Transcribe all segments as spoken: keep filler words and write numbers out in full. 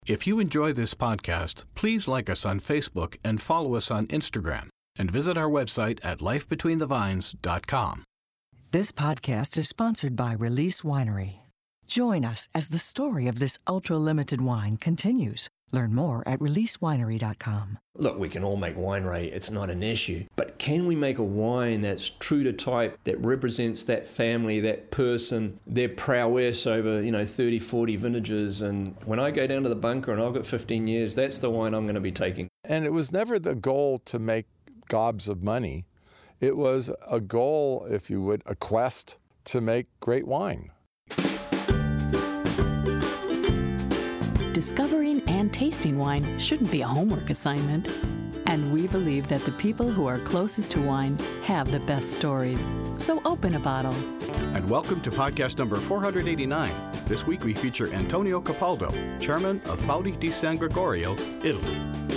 If you enjoy this podcast, please like us on Facebook and follow us on Instagram, and visit our website at life between the vines dot com. This podcast is sponsored by Release Winery. Join us as the story of this ultra-limited wine continues. Learn more at release winery dot com. Look, we can all make wine, Ray. It's not an issue. But can we make a wine that's true to type, that represents that family, that person, their prowess over, you know, thirty, forty vintages? And when I go down to the bunker and I've got fifteen years, that's the wine I'm going to be taking. And it was never the goal to make gobs of money. It was a goal, if you would, a quest to make great wine. Discovering and tasting wine shouldn't be a homework assignment. And we believe that the people who are closest to wine have the best stories. So open a bottle. And welcome to podcast number four hundred eighty-nine. This week we feature Antonio Capaldo, chairman of Faudi di San Gregorio, Italy.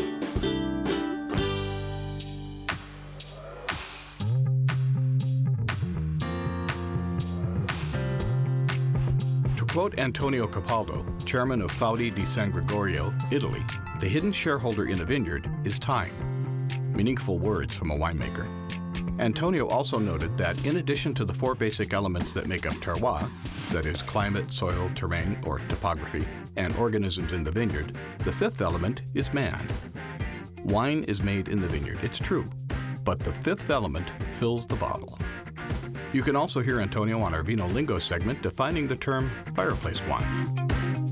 To quote Antonio Capaldo, chairman of Faudi di San Gregorio, Italy, the hidden shareholder in a vineyard is time. Meaningful words from a winemaker. Antonio also noted that in addition to the four basic elements that make up terroir, that is climate, soil, terrain, or topography, and organisms in the vineyard, the fifth element is man. Wine is made in the vineyard, it's true, but the fifth element fills the bottle. You can also hear Antonio on our Vino Lingo segment defining the term fireplace wine.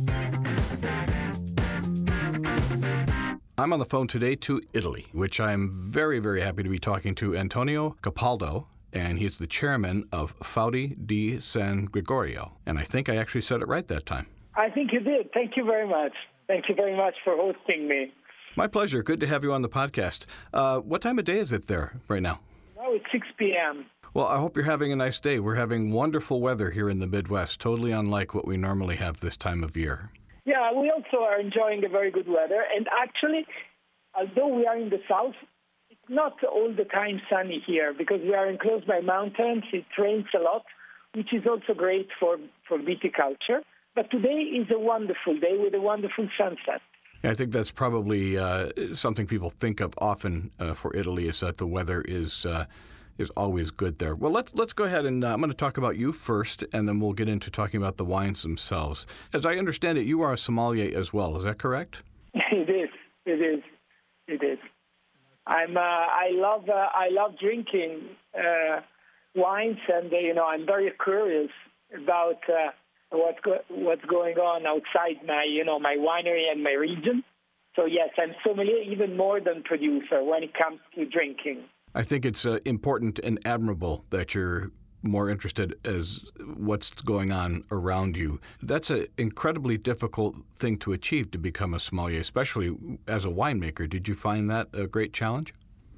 I'm on the phone today to Italy, which I'm very, very happy to be talking to Antonio Capaldo, and he's the chairman of Faudi di San Gregorio. And I think I actually said it right that time. I think you did. Thank you very much. Thank you very much for hosting me. My pleasure. Good to have you on the podcast. Uh, what time of day is it there right now? Now it's six p.m. Well, I hope you're having a nice day. We're having wonderful weather here in the Midwest, totally unlike what we normally have this time of year. Yeah, we also are enjoying the very good weather. And actually, although we are in the south, it's not all the time sunny here because we are enclosed by mountains. It rains a lot, which is also great for, for viticulture. But today is a wonderful day with a wonderful sunset. I think that's probably uh, something people think of often uh, for Italy is that the weather is uh, is always good there. Well, let's let's go ahead and uh, I'm going to talk about you first, and then we'll get into talking about the wines themselves. As I understand it, you are a sommelier as well. Is that correct? It is. It is. It is. I'm. Uh, I love. Uh, I love drinking uh, wines, and uh, you know, I'm very curious about uh, what's go- what's going on outside my, you know, my winery and my region. So yes, I'm sommelier even more than producer when it comes to drinking. I think it's uh, important and admirable that you're more interested as what's going on around you. That's an incredibly difficult thing to achieve, to become a sommelier, especially as a winemaker. Did you find that a great challenge?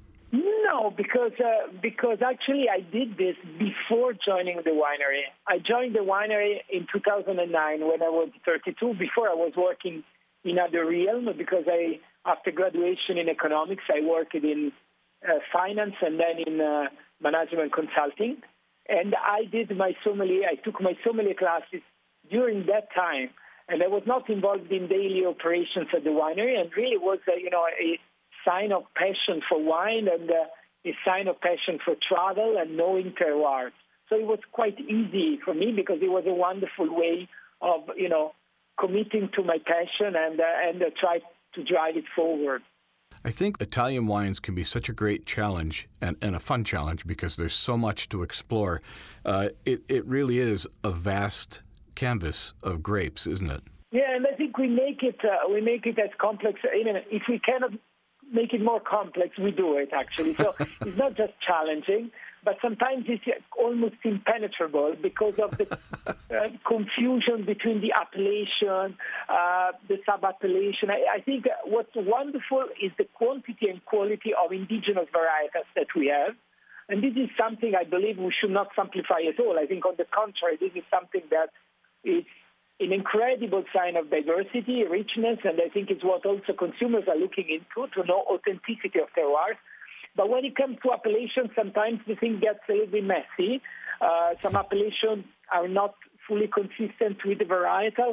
No, because uh, because actually I did this before joining the winery. I joined the winery in two thousand nine when I was thirty-two. Before I was working in other realm because I, after graduation in economics, I worked in uh, finance and then in uh, management consulting. And I did my sommelier, I took my sommelier classes during that time. And I was not involved in daily operations at the winery, and really was, uh, you know, a sign of passion for wine and uh, a sign of passion for travel and knowing terroir. So it was quite easy for me because it was a wonderful way of, you know, committing to my passion and uh, and uh, try to drive it forward. I think Italian wines can be such a great challenge and, and a fun challenge because there's so much to explore. Uh, it, it really is a vast canvas of grapes, isn't it? Yeah, and I think we make it uh, we make it as complex. Even if we cannot make it more complex, we do it actually. So it's not just challenging, but sometimes it's almost impenetrable because of the uh, confusion between the appellation, uh, the sub-appellation. I, I think what's wonderful is the quantity and quality of indigenous varietals that we have. And this is something I believe we should not simplify at all. I think on the contrary, this is something that is an incredible sign of diversity, richness, and I think it's what also consumers are looking into, to know authenticity of terroirs. But when it comes to appellations, sometimes the thing gets a little bit messy. Uh, some appellations are not fully consistent with the varietal.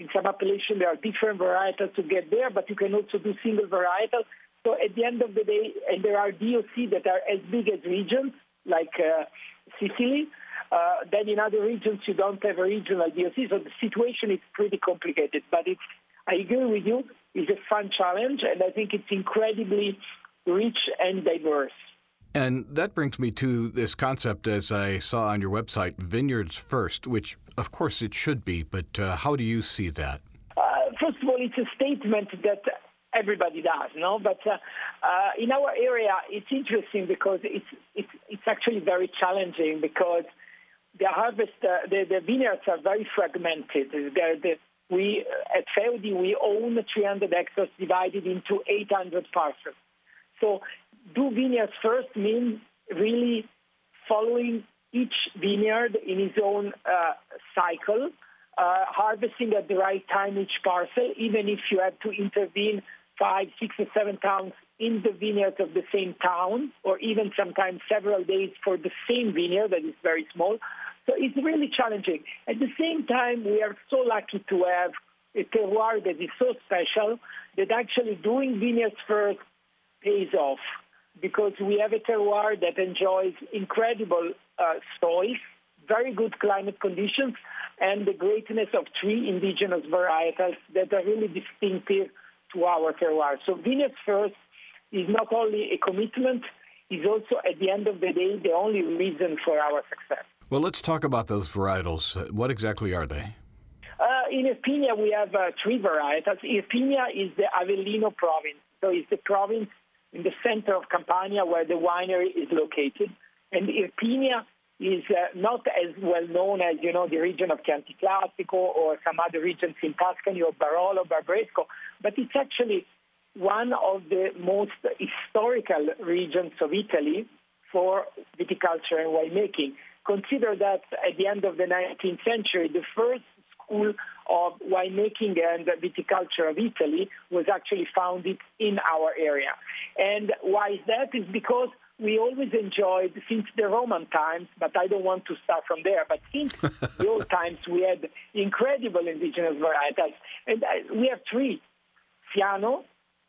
In some appellation, there are different varietals to get there, but you can also do single varietals. So at the end of the day, and there are D O C that are as big as regions, like uh, Sicily. Uh, then in other regions, you don't have a regional D O C. So the situation is pretty complicated. But it's, I agree with you, it's a fun challenge, and I think it's incredibly rich and diverse. And that brings me to this concept, as I saw on your website, Vineyards First, which, of course, it should be, but uh, how do you see that? Uh, first of all, it's a statement that everybody does, no? But uh, uh, in our area, it's interesting because it's it's, it's actually very challenging because the harvest, uh, the, the vineyards are very fragmented. They're, the, we at Feudi, we own three hundred hectares divided into eight hundred parcels. So do vineyards first means really following each vineyard in its own uh, cycle, uh, harvesting at the right time each parcel, even if you have to intervene five, six, or seven towns in the vineyards of the same town, or even sometimes several days for the same vineyard that is very small. So it's really challenging. At the same time, we are so lucky to have a terroir that is so special that actually doing vineyards first pays off, because we have a terroir that enjoys incredible uh, soils, very good climate conditions, and the greatness of three indigenous varietals that are really distinctive to our terroir. So vineyards first is not only a commitment, is also, at the end of the day, the only reason for our success. Well, let's talk about those varietals. What exactly are they? Uh, in Irpinia, we have uh, three varietals. Irpinia is the Avellino province. So it's the province in the center of Campania where the winery is located. And Irpinia is uh, not as well known as, you know, the region of Chianti Classico or some other regions in Tuscany or Barolo, Barbaresco, but it's actually one of the most historical regions of Italy for viticulture and winemaking. Consider that at the end of the nineteenth century, the first school of winemaking and viticulture of Italy was actually founded in our area. And why is that? Is because we always enjoyed, since the Roman times, but I don't want to start from there, but since the old times, we had incredible indigenous varietals. And we have three. Fiano,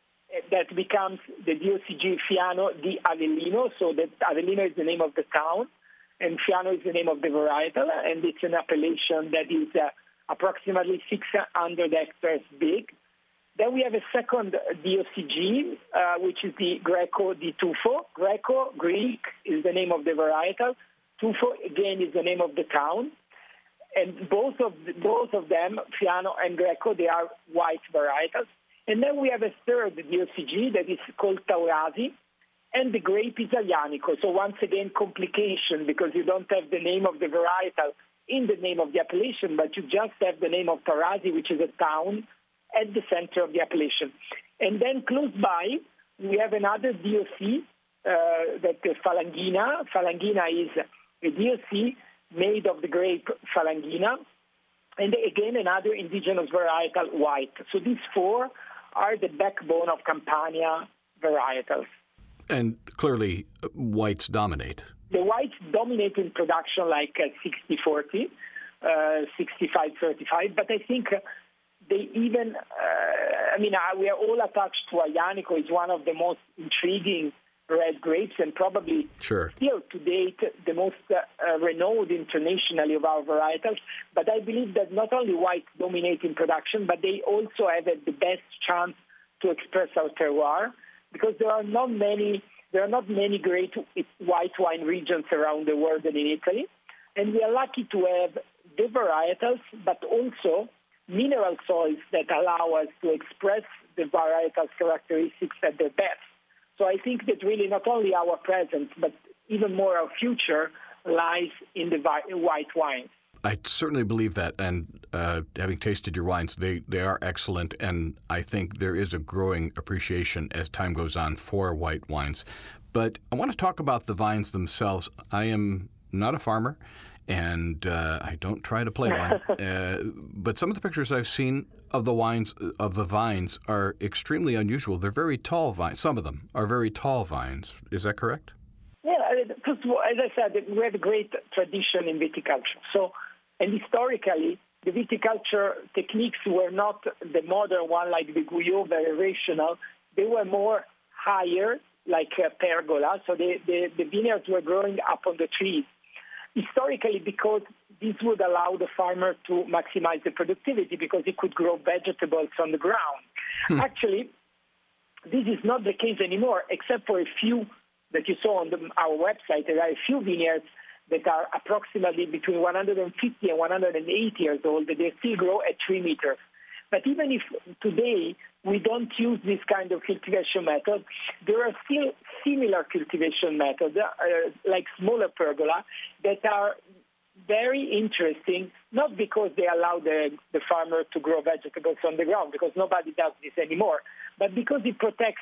that becomes the D O C G Fiano di Avellino, so that Avellino is the name of the town, and Fiano is the name of the varietal, and it's an appellation that is uh, approximately six hundred hectares big. Then we have a second D O C G, uh, which is the Greco di Tufo. Greco, Greek, is the name of the varietal. Tufo, again, is the name of the town. And both of the, both of them, Fiano and Greco, they are white varietals. And then we have a third D O C G that is called Taurasi, and the grape is Aglianico. So once again, complication, because you don't have the name of the varietal in the name of the appellation, but you just have the name of Taurasi, which is a town at the center of the appellation. And then close by, we have another D O C, uh, that is Falanghina. Falanghina is a D O C made of the grape Falanghina, and again, another indigenous varietal, white. So these four are the backbone of Campania varietals. And clearly, whites dominate. The whites dominate in production like uh, sixty forty, uh, sixty-five thirty-five, but I think uh, they even, uh, I mean, uh, we are all attached to Aglianico. It's one of the most intriguing red grapes, and probably sure. still to date the most uh, uh, renowned internationally of our varietals. But I believe that not only whites dominate in production, but they also have uh, the best chance to express our terroir, because there are not many there are not many great white wine regions around the world and in Italy, and we are lucky to have the varietals, but also mineral soils that allow us to express the varietal characteristics at their best. So I think that really not only our present, but even more our future lies in the white wines. I certainly believe that, and uh, having tasted your wines, they, they are excellent, and I think there is a growing appreciation as time goes on for white wines. But I want to talk about the vines themselves. I am not a farmer, and uh, I don't try to play one, uh, but some of the pictures I've seen of the wines, of the vines, are extremely unusual. They're very tall vines. Some of them are very tall vines. Is that correct? Yeah, first of all, as I said, we have a great tradition in viticulture. So, and historically, the viticulture techniques were not the modern one like the Guyot, very rational. They were more higher, like a pergola. So the, the, the vineyards were growing up on the trees. Historically, because this would allow the farmer to maximize the productivity because he could grow vegetables on the ground. Hmm. Actually, this is not the case anymore, except for a few that you saw on the, our website. There are a few vineyards that are approximately between one hundred fifty and one hundred eighty years old, that they still grow at three meters. But even if today we don't use this kind of cultivation method, there are still similar cultivation methods, uh, like smaller pergola, that are very interesting, not because they allow the, the farmer to grow vegetables on the ground, because nobody does this anymore, but because it protects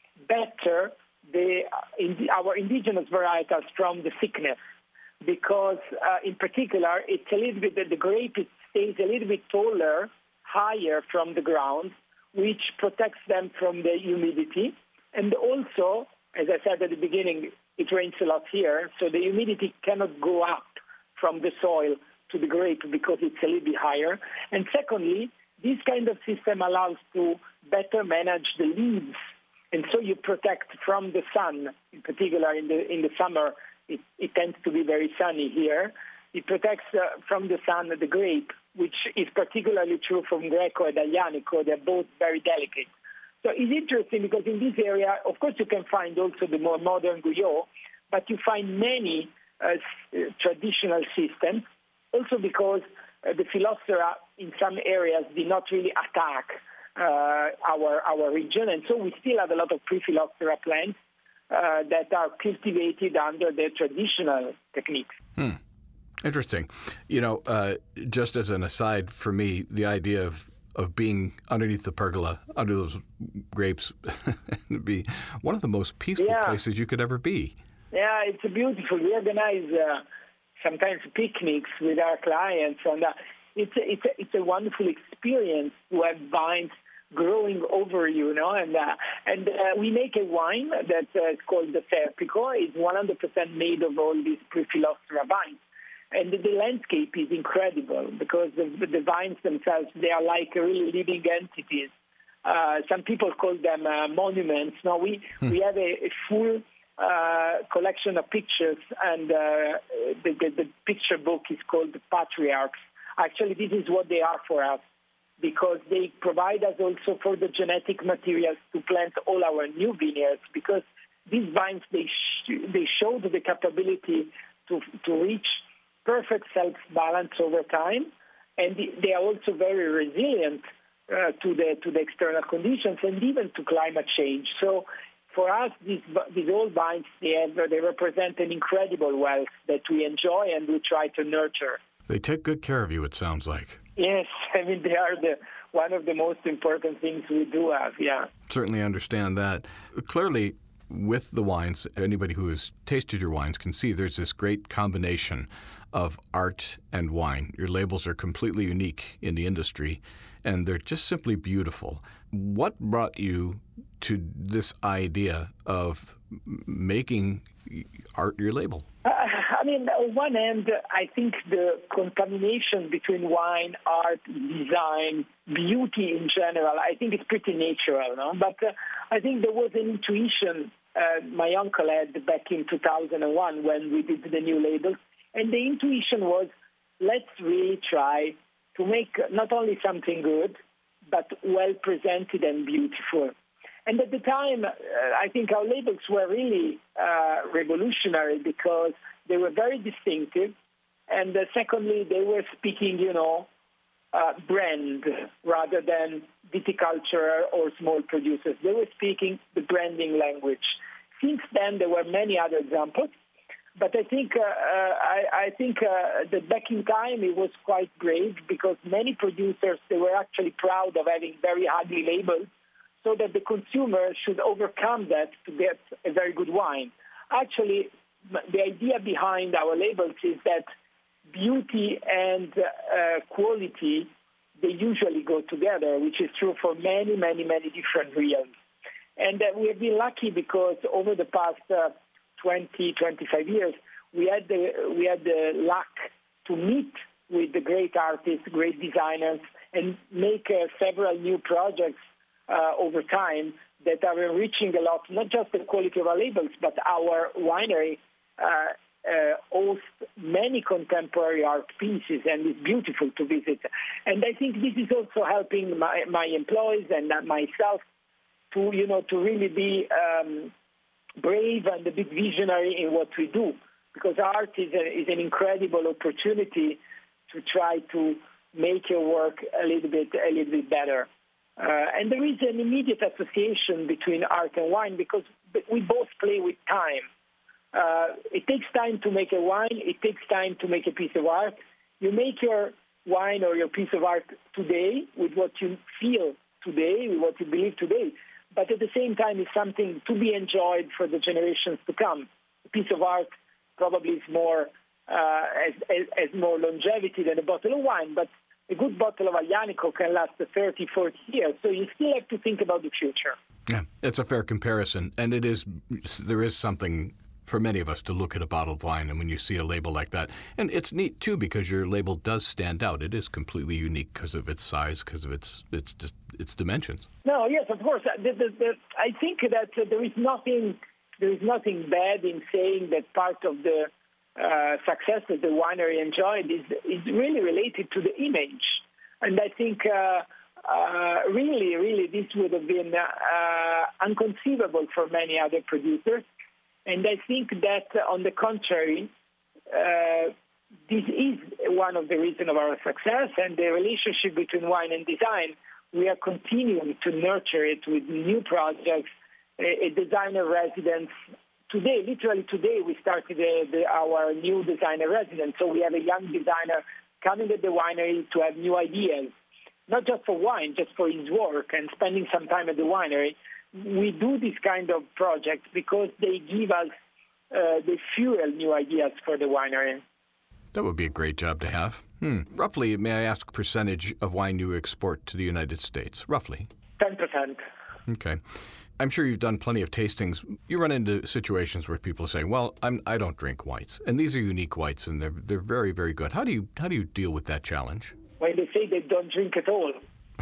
better the, in the, our indigenous varietals from the sickness. Because uh, in particular, it's a little bit, the grape it stays a little bit taller, higher from the ground, which protects them from the humidity. And also, as I said at the beginning, it rains a lot here, so the humidity cannot go up from the soil to the grape because it's a little bit higher. And secondly, this kind of system allows to better manage the leaves. And so you protect from the sun, in particular in the in the summer, it, it tends to be very sunny here. It protects uh, from the sun the grape, which is particularly true from Greco and Aglianico. They're both very delicate. So it's interesting because in this area, of course, you can find also the more modern Guyot, but you find many uh, traditional systems, also because uh, the Phylloxera in some areas did not really attack uh, our, our region, and so we still have a lot of pre-Phylloxera plants uh, that are cultivated under the traditional techniques. Hmm. Interesting. You know, uh, just as an aside for me, the idea of, of being underneath the pergola, under those grapes, would be one of the most peaceful yeah. places you could ever be. Yeah, it's beautiful. We organize uh, sometimes picnics with our clients, and uh, it's, a, it's, a, it's a wonderful experience to have vines growing over you, you know, and uh, and uh, we make a wine that uh, is called the Serpico. It's one hundred percent made of all these pre-Phylloxera vines. And the, the landscape is incredible because the, the vines themselves, they are like really living entities. Uh, some people call them uh, monuments. Now, we, hmm. we have a, a full uh, collection of pictures, and uh, the, the, the picture book is called The Patriarchs. Actually, this is what they are for us, because they provide us also for the genetic materials to plant all our new vineyards, because these vines, they, sh- they showed the capability to, to reach perfect self-balance over time, and they are also very resilient uh, to the to the external conditions and even to climate change. So, for us, these these old vines they have, they represent an incredible wealth that we enjoy and we try to nurture. They take good care of you, it sounds like. Yes, I mean they are the one of the most important things we do have. Yeah, certainly understand that. Clearly, with the wines, anybody who has tasted your wines can see there's this great combination of art and wine. Your labels are completely unique in the industry, and they're just simply beautiful. What brought you to this idea of making art your label? Uh, I mean, on one hand, I think the contamination between wine, art, design, beauty in general, I think it's pretty natural, no? But uh, I think there was an intuition uh, my uncle had back in two thousand one when we did the new labels. And the intuition was, let's really try to make not only something good, but well presented and beautiful. And at the time, uh, I think our labels were really uh, revolutionary because they were very distinctive. And uh, secondly, they were speaking, you know, uh, brand rather than viticulture or small producers. They were speaking the branding language. Since then, there were many other examples. But I think uh, I, I think uh, that back in time it was quite brave because many producers, they were actually proud of having very ugly labels so that the consumer should overcome that to get a very good wine. Actually, the idea behind our labels is that beauty and uh, quality, they usually go together, which is true for many, many, many different realms. And uh, we have been lucky because over the past uh, twenty, twenty-five years, we had the we had the luck to meet with the great artists, great designers, and make uh, several new projects uh, over time that are enriching a lot, not just the quality of our labels, but our winery uh, uh, hosts many contemporary art pieces, and it's beautiful to visit. And I think this is also helping my, my employees and myself to, you know, to really be um, brave and a bit visionary in what we do, because art is, a, is an incredible opportunity to try to make your work a little bit, a little bit better. Uh, and there is an immediate association between art and wine because we both play with time. Uh, it takes time to make a wine. It takes time to make a piece of art. You make your wine or your piece of art today with what you feel today, with what you believe today. But at the same time, it's something to be enjoyed for the generations to come. A piece of art probably is more, uh, has, has more longevity than a bottle of wine, but a good bottle of Aglianico can last thirty, forty years. So you still have to think about the future. Yeah, it's a fair comparison. And it is, there is something for many of us to look at a bottle of wine and when you see a label like that. And it's neat, too, because your label does stand out. It is completely unique because of its size, because of its its just its dimensions. No, yes, of course. The, the, the, I think that uh, there is nothing there is nothing bad in saying that part of the uh, success that the winery enjoyed is is really related to the image. And I think uh, uh, really, really, this would have been uh, unconceivable for many other producers. And I think that, uh, on the contrary, uh, this is one of the reasons of our success, and the relationship between wine and design, we are continuing to nurture it with new projects, a, a designer residence. Today, literally today, we started a, the, our new designer residence. So we have a young designer coming at the winery to have new ideas, not just for wine, just for his work and spending some time at the winery. We do this kind of projects because they give us, uh, they fuel new ideas for the winery. That would be a great job to have. Hmm. Roughly, may I ask percentage of wine you export to the United States? Roughly? ten percent. Okay. I'm sure you've done plenty of tastings. You run into situations where people say, well, I'm, I don't drink whites. And these are unique whites, and they're, they're very, very good. How do you how do you deal with that challenge? When they say they don't drink at all.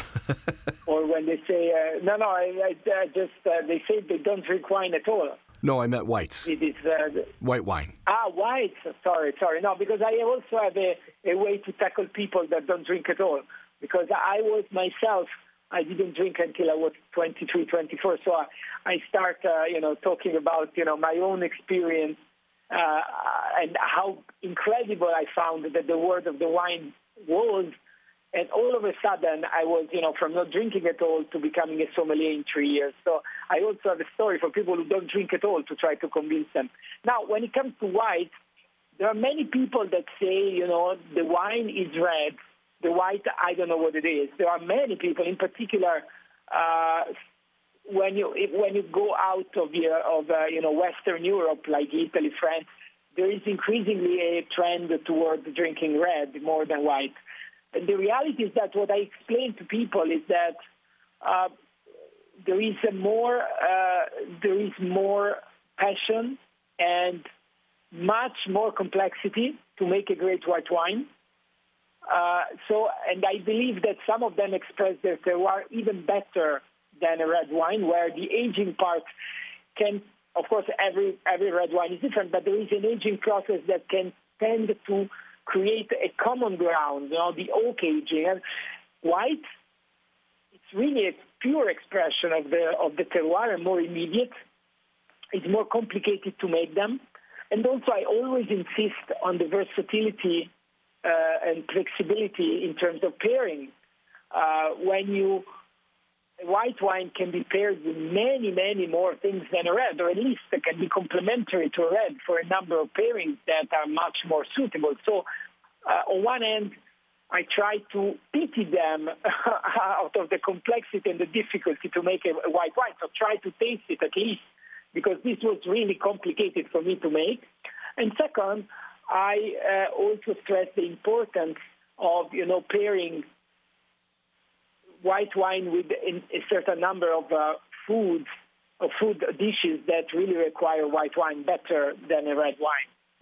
Or when they say, uh, no, no, I, I, I just, uh, they say they don't drink wine at all. No, I meant whites. It is uh, white wine. Ah, whites. Sorry, sorry. No, because I also have a, a way to tackle people that don't drink at all. Because I was myself, I didn't drink until I was twenty-three, twenty-four. So I, I start, uh, you know, talking about, you know, my own experience uh, and how incredible I found that the world of the wine was. And all of a sudden, I was, you know, from not drinking at all to becoming a sommelier in three years. So I also have a story for people who don't drink at all to try to convince them. Now, when it comes to white, there are many people that say, you know, the wine is red. The white, I don't know what it is. There are many people, in particular, uh, when you when you go out of, your, of uh, you know, Western Europe, like Italy, France, there is increasingly a trend toward drinking red more than white. And the reality is that what I explain to people is that uh, there is a more uh, there is more passion and much more complexity to make a great white wine. Uh, so, and I believe that some of them express their terroir even better than a red wine, where the aging part can, of course, every every red wine is different, but there is an aging process that can tend to create a common ground, you know, the oak aging. And white, it's really a pure expression of the of the terroir and more immediate. It's more complicated to make them. And also, I always insist on the versatility uh, and flexibility in terms of pairing. Uh, when you, white wine can be paired with many, many more things than a red, or at least it can be complementary to a red for a number of pairings that are much more suitable. So uh, on one end, I try to pity them out of the complexity and the difficulty to make a, a white wine. So try to taste it at least, because this was really complicated for me to make. And second, I uh, also stress the importance of, you know, pairing white wine with a certain number of uh, foods or food dishes that really require white wine better than a red wine.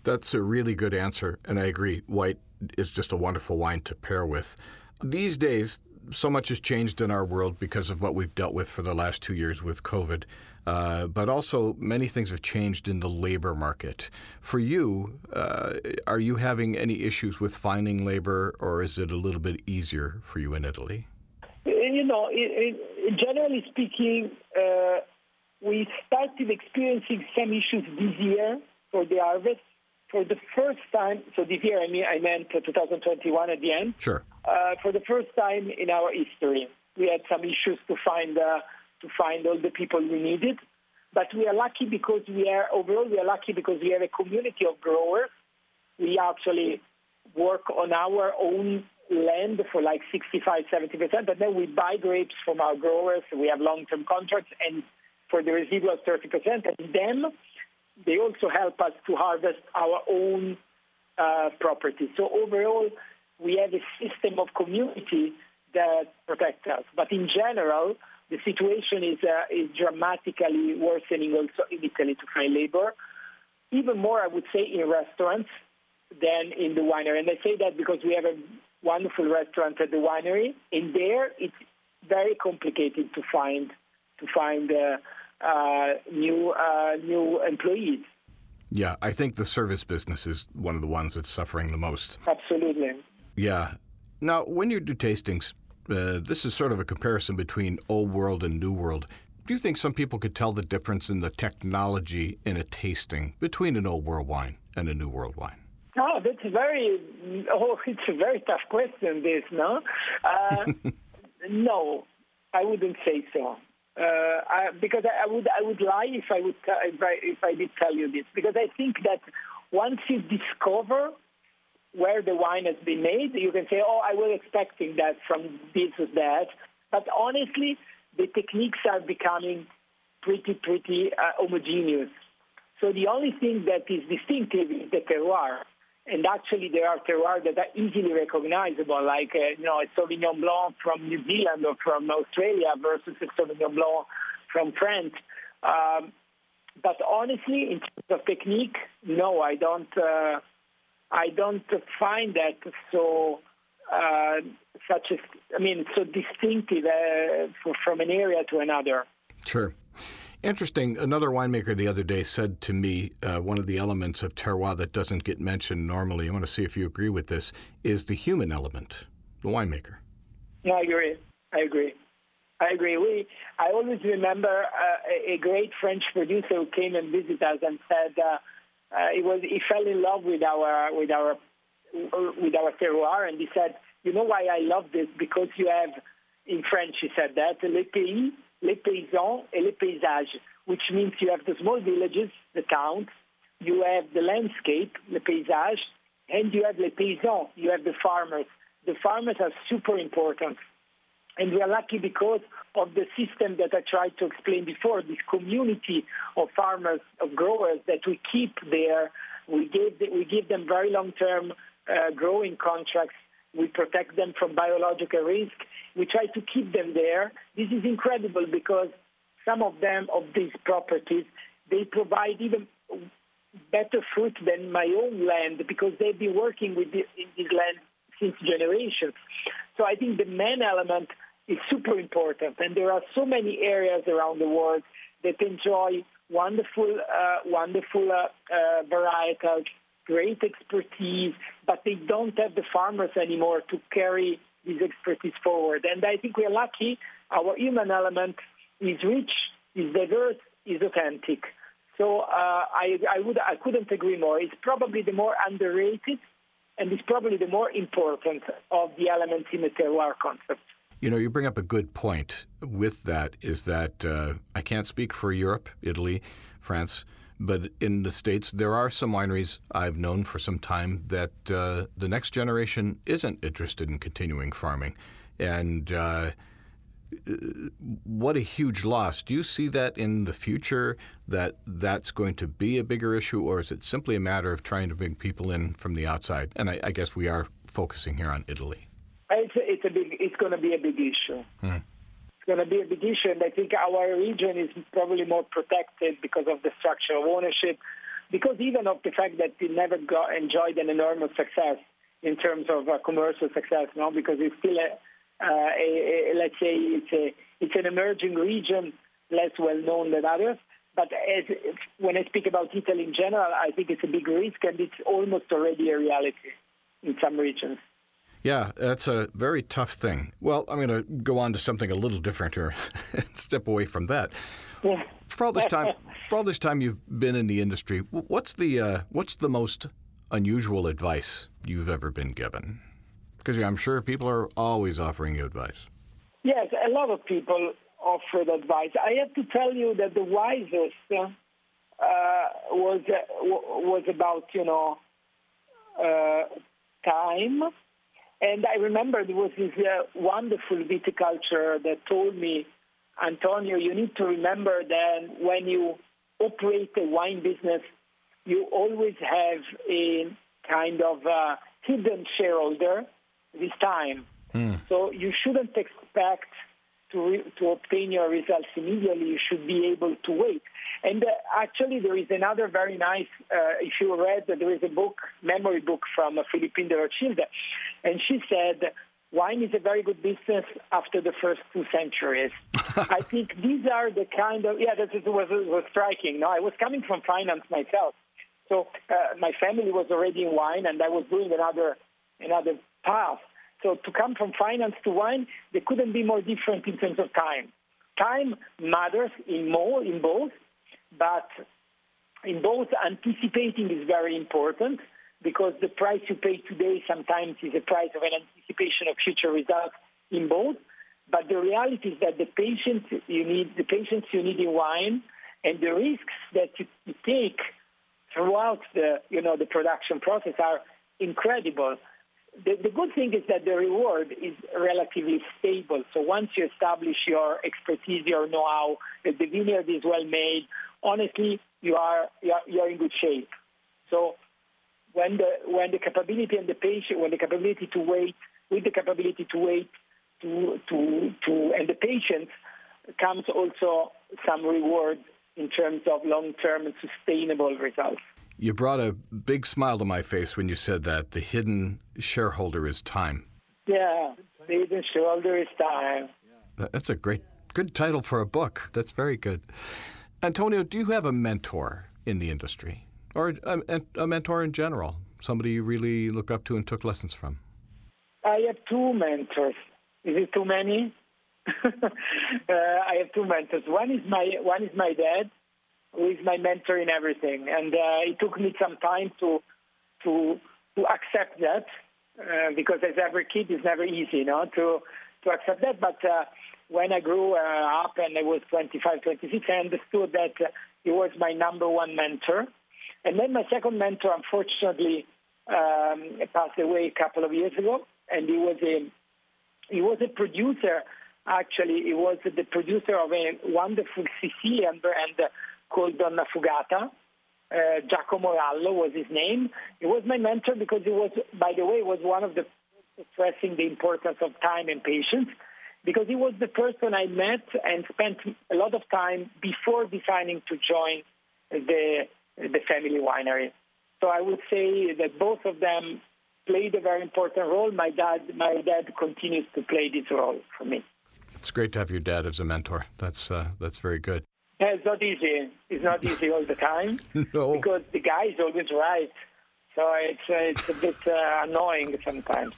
That's a really good answer, and I agree. White is just a wonderful wine to pair with. These days, so much has changed in our world because of what we've dealt with for the last two years with COVID. Uh, but also, many things have changed in the labor market. For you, uh, are you having any issues with finding labor, or is it a little bit easier for you in Italy? You know, it, it, generally speaking, uh, we started experiencing some issues this year for the harvest. For the first time, so this year I mean I meant twenty twenty-one at the end. Sure. Uh, for the first time in our history, we had some issues to find uh, to find all the people we needed. But we are lucky because we are overall we are lucky because we have a community of growers. We actually work on our own land for like sixty-five, seventy percent, but then we buy grapes from our growers. We have long-term contracts, and for the residual thirty percent, and then they also help us to harvest our own uh, property. So overall, we have a system of community that protects us. But in general, the situation is uh, is dramatically worsening also in Italy to find labor. Even more, I would say, in restaurants than in the winery. And I say that because we have a wonderful restaurant at the winery. In there, it's very complicated to find to find. Uh, Uh, new uh, new employees. Yeah, I think the service business is one of the ones that's suffering the most. Absolutely. Yeah. Now, when you do tastings, uh, this is sort of a comparison between old world and new world. Do you think some people could tell the difference in the technology in a tasting between an old world wine and a new world wine? Oh, that's very, oh, it's a very tough question, this, no? Uh, no, I wouldn't say so. Uh, I, because I, I would I would lie if I would t- if I if I did tell you this, because I think that once you discover where the wine has been made, you can say, oh, I was expecting that from this or that. But honestly, the techniques are becoming pretty pretty uh, homogeneous. So the only thing that is distinctive is the terroir. And actually, there are terroirs that are easily recognizable, like uh, you know, a Sauvignon Blanc from New Zealand or from Australia versus a Sauvignon Blanc from France. Um, but honestly, in terms of technique, no, I don't. Uh, I don't find that so uh, such a. I mean, so distinctive uh, for, from an area to another. Sure. Interesting. Another winemaker the other day said to me, uh, one of the elements of terroir that doesn't get mentioned normally, I want to see if you agree with this, is the human element, the winemaker. No, I agree. I agree. I agree. We, I always remember uh, a great French producer who came and visited us and said uh, uh, he was he fell in love with our with our with our terroir, and he said, "You know why I love this? Because you have, in French, he said that le pays, les paysans et les paysages, which means you have the small villages, the towns, you have the landscape, le paysage, and you have les paysans, you have the farmers. The farmers are super important. And we are lucky because of the system that I tried to explain before, this community of farmers, of growers that we keep there. We give, we give them very long-term uh, growing contracts. We protect them from biological risk. We try to keep them there. This is incredible because some of them, of these properties, they provide even better fruit than my own land because they've been working with this, in this land since generations. So I think the man element is super important, and there are so many areas around the world that enjoy wonderful, uh, wonderful uh, uh, varietals, great expertise, but they don't have the farmers anymore to carry this expertise forward. And I think we are lucky. Our human element is rich, is diverse, is authentic. So uh, I, I would, I couldn't agree more. It's probably the more underrated, and it's probably the more important of the elements in the terroir concept. You know, you bring up a good point with that, is that uh, I can't speak for Europe, Italy, France, but in the States, there are some wineries I've known for some time that uh, the next generation isn't interested in continuing farming. And uh, what a huge loss. Do you see that in the future, that that's going to be a bigger issue, or is it simply a matter of trying to bring people in from the outside? And I, I guess we are focusing here on Italy. It's a, it's a big. It's going to be a big issue. Hmm. It's going to be a big issue, and I think our region is probably more protected because of the structure of ownership. because even of the fact that it never got enjoyed an enormous success in terms of uh, commercial success, no, because it's still a, uh, a, a let's say it's a it's an emerging region, less well known than others. But as, when I speak about Italy in general, I think it's a big risk, and it's almost already a reality in some regions. Yeah, that's a very tough thing. Well, I'm going to go on to something a little different here and step away from that. Yeah. For all this time, for all this time you've been in the industry, what's the uh, what's the most unusual advice you've ever been given? Because I'm sure people are always offering you advice. Yes, a lot of people offered advice. I have to tell you that the wisest uh, was uh, was about you know uh, time. And I remember there was this uh, wonderful viticulture that told me, Antonio, you need to remember that when you operate a wine business, you always have a kind of uh, hidden shareholder this time. Mm. So you shouldn't expect to re- to obtain your results immediately. You should be able to wait. And uh, actually, there is another very nice, uh, if you read, there is a book, memory book from uh, Philippine de Rothschild, and she said, wine is a very good business after the first two centuries. I think these are the kind of, yeah, that was, was striking. No, I was coming from finance myself. So uh, my family was already in wine, and I was doing another another path. So to come from finance to wine, they couldn't be more different in terms of time. Time matters in more, in both, but in both, anticipating is very important, because the price you pay today sometimes is a price of an anticipation of future results in both. But the reality is that the patience you need, the patience you need in wine, and the risks that you, you take throughout the you know the production process are incredible. The, the good thing is that the reward is relatively stable. So once you establish your expertise, your know-how, that the vineyard is well made, honestly, you are you are, you are in good shape. So when the when the capability and the patient, when the capability to wait, with the capability to wait, to to to and the patience, comes also some reward in terms of long-term and sustainable results. You brought a big smile to my face when you said that. The hidden shareholder is time. Yeah, the hidden shareholder is time. That's a great, good title for a book. That's very good. Antonio, do you have a mentor in the industry, or a, a mentor in general, somebody you really look up to and took lessons from? I have two mentors. Is it too many? uh, I have two mentors. One is my one is my dad, who is my mentor in everything, and uh, it took me some time to to to accept that, uh, because as every kid, it's never easy, you know, to to accept that. But uh, when I grew uh, up and I was twenty-five, twenty-six, I understood that uh, he was my number one mentor. And then my second mentor, unfortunately, um, passed away a couple of years ago, and he was a he was a producer. Actually, he was the producer of a wonderful Sicilian brand called Donna Fugata. Uh, Giacomo Rallo was his name. He was my mentor because he was, by the way, was one of the stressing the importance of time and patience, because he was the person I met and spent a lot of time before deciding to join the the family winery. So I would say that both of them played a very important role. My dad, my dad continues to play this role for me. It's great to have your dad as a mentor. That's uh, that's very good. Yeah, it's not easy. It's not easy all the time. No. Because the guy is always right. So it's uh, it's a bit uh, annoying sometimes.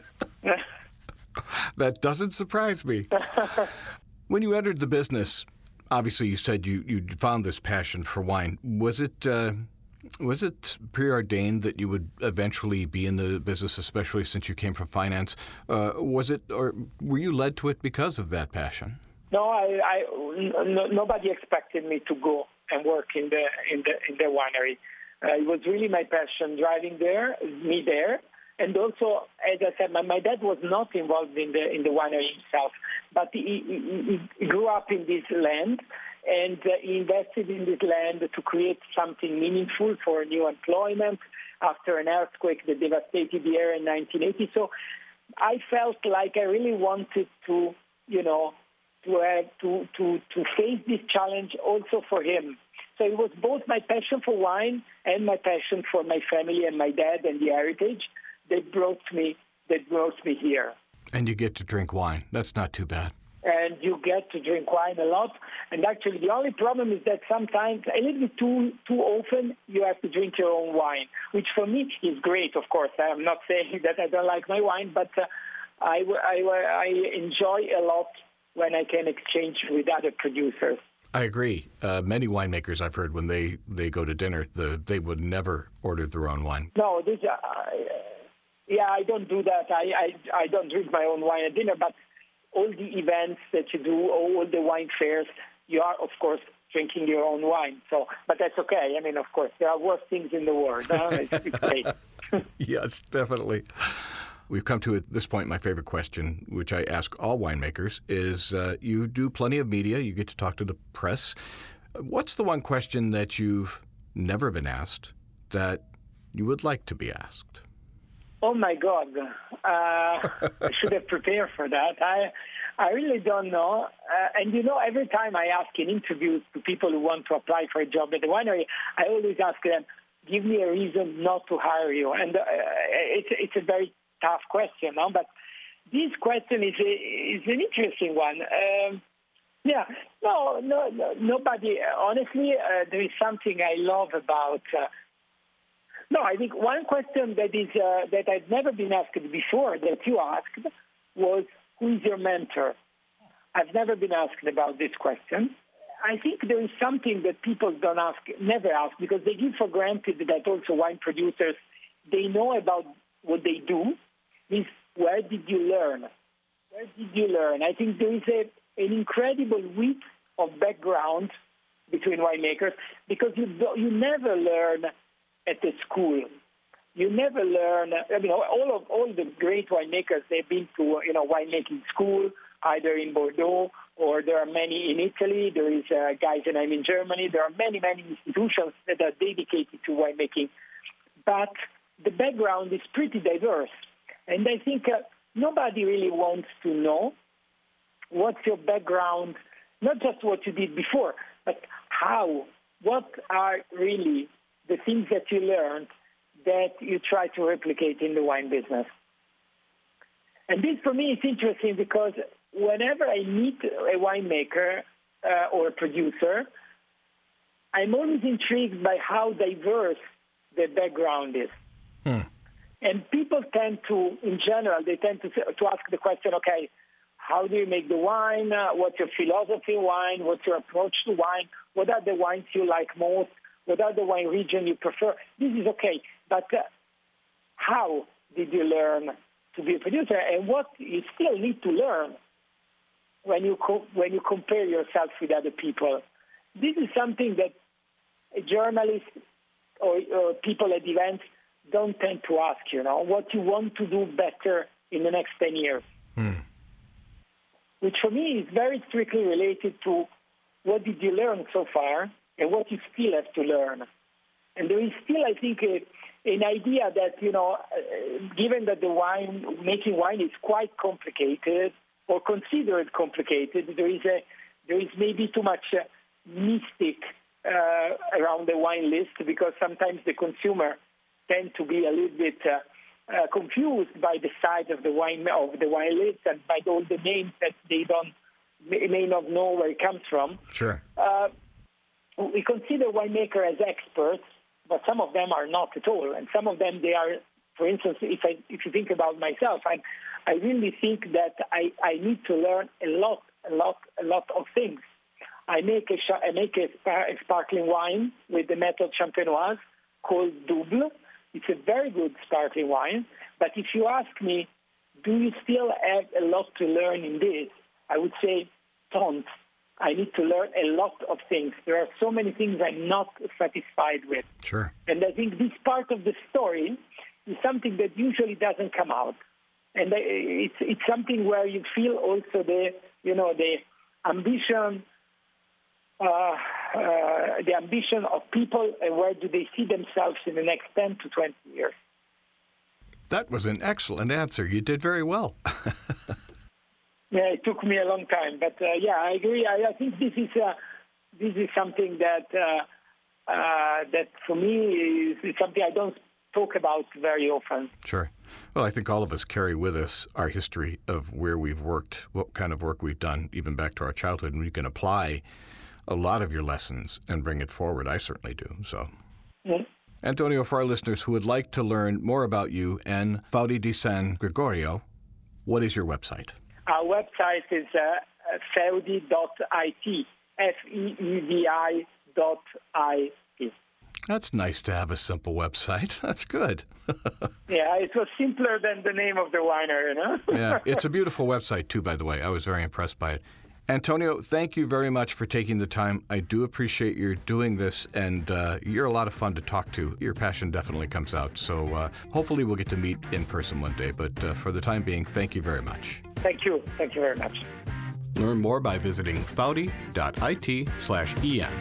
That doesn't surprise me. When you entered the business, obviously you said you, you found this passion for wine. Was it uh, was it preordained that you would eventually be in the business, especially since you came from finance? Uh, was it, or were you led to it because of that passion? No, I, I no, nobody expected me to go and work in the in the in the winery. Uh, it was really my passion driving there, me there, and also, as I said, my, my dad was not involved in the in the winery himself, but he, he, he grew up in this land, and uh, he invested in this land to create something meaningful for new employment after an earthquake that devastated the area in nineteen eighty. So I felt like I really wanted to, you know, to have to, to, to face this challenge also for him, So it was both my passion for wine and my passion for my family and my dad and the heritage that brought me that brought me here. And you get to drink wine. That's not too bad. And you get to drink wine a lot. And actually, the only problem is that sometimes, a little bit too too often, you have to drink your own wine, which for me is great, of course. I'm not saying that I don't like my wine, but uh, I, I, I enjoy a lot when I can exchange with other producers. I agree. Uh, many winemakers I've heard when they, they go to dinner, the, they would never order their own wine. No, this, uh, yeah, I don't do that. I, I, I don't drink my own wine at dinner, but all the events that you do, all the wine fairs, you are, of course, drinking your own wine. So, but that's okay. I mean, of course, there are worse things in the world. Huh? It's, it's great. Yes, definitely. We've come to, at this point, my favorite question, which I ask all winemakers, is uh, you do plenty of media. You get to talk to the press. What's the one question that you've never been asked that you would like to be asked? Oh, my God. Uh, I should have prepared for that. I I really don't know. Uh, and, you know, every time I ask in interviews to people who want to apply for a job at the winery, I always ask them, give me a reason not to hire you. And uh, it's, it's a very tough question, no? But this question is, a, is an interesting one. Um, yeah, no, no, no, nobody, honestly, uh, there is something I love about uh, No, I think one question that is uh, that I've never been asked before that you asked was, who is your mentor? I've never been asked about this question. I think there is something that people don't ask, never ask, because they give for granted that also wine producers, they know about what they do. Is where did you learn? Where did you learn? I think there is a, an incredible width of background between winemakers, because you do, you never learn at the school. You never learn. I mean, all of all the great winemakers, they've been to you know winemaking school, either in Bordeaux or there are many in Italy. There is uh, Geisenheim in Germany. There are many many institutions that are dedicated to winemaking, but the background is pretty diverse. And I think uh, nobody really wants to know what's your background, not just what you did before, but how. What are really the things that you learned that you try to replicate in the wine business. And this, for me, is interesting because whenever I meet a winemaker uh, or a producer, I'm always intrigued by how diverse the background is. Hmm. And people tend to, in general, they tend to, to ask the question, okay, how do you make the wine? Uh, what's your philosophy in wine? What's your approach to wine? What are the wines you like most? What are the wine region you prefer? This is okay, but uh, how did you learn to be a producer, and what you still need to learn when you co- when you compare yourself with other people? This is something that a journalist or, or people at events don't tend to ask. You know, what you want to do better in the next ten years, hmm. which for me is very strictly related to what did you learn so far and what you still have to learn. And there is still, I think, a, an idea that, you know, uh, given that the wine, making wine is quite complicated or considered complicated, there is a there is maybe too much uh, mystic uh, around the wine list, because sometimes the consumer tend to be a little bit uh, uh, confused by the size of the wine of the wine list and by all the names that they don't may, may not know where it comes from. Sure. Uh, We consider winemakers as experts, but some of them are not at all. And some of them, they are, for instance, if I if you think about myself, I I really think that I, I need to learn a lot, a lot, a lot of things. I make a I make a, a sparkling wine with the method champenoise called Double. It's a very good sparkling wine. But if you ask me, do you still have a lot to learn in this? I would say, don't. I need to learn a lot of things. There are so many things I'm not satisfied with. Sure. And I think this part of the story is something that usually doesn't come out. And it's it's something where you feel also the, you know, the ambition, uh, uh, the ambition of people, and where do they see themselves in the next ten to twenty years. That was an excellent answer. You did very well. Yeah, it took me a long time, but uh, yeah, I agree. I, I think this is uh, this is something that uh, uh, that for me is, is something I don't talk about very often. Sure. Well, I think all of us carry with us our history of where we've worked, what kind of work we've done, even back to our childhood, and we can apply a lot of your lessons and bring it forward. I certainly do. So, mm-hmm. Antonio, for our listeners who would like to learn more about you and Faudy di San Gregorio, what is your website? Our website is uh, feudi dot I T, F E E D I dot I T. That's nice to have a simple website. That's good. Yeah, it was simpler than the name of the winery, you know? Yeah, it's a beautiful website, too, by the way. I was very impressed by it. Antonio, thank you very much for taking the time. I do appreciate your doing this, and uh, you're a lot of fun to talk to. Your passion definitely comes out. So uh, hopefully we'll get to meet in person one day. But uh, for the time being, thank you very much. Thank you. Thank you very much. Learn more by visiting faudy dot I T slash E N.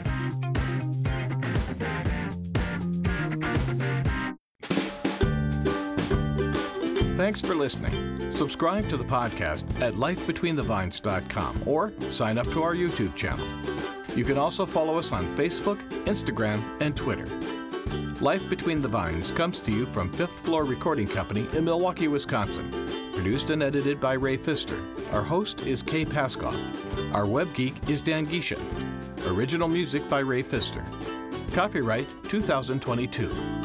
Thanks for listening. Subscribe to the podcast at life between the vines dot com or sign up to our YouTube channel. You can also follow us on Facebook, Instagram, and Twitter. Life Between the Vines comes to you from Fifth Floor Recording Company in Milwaukee, Wisconsin. Produced and edited by Ray Pfister. Our host is Kay Paskoff. Our web geek is Dan Gisha. Original music by Ray Pfister. Copyright two thousand twenty-two.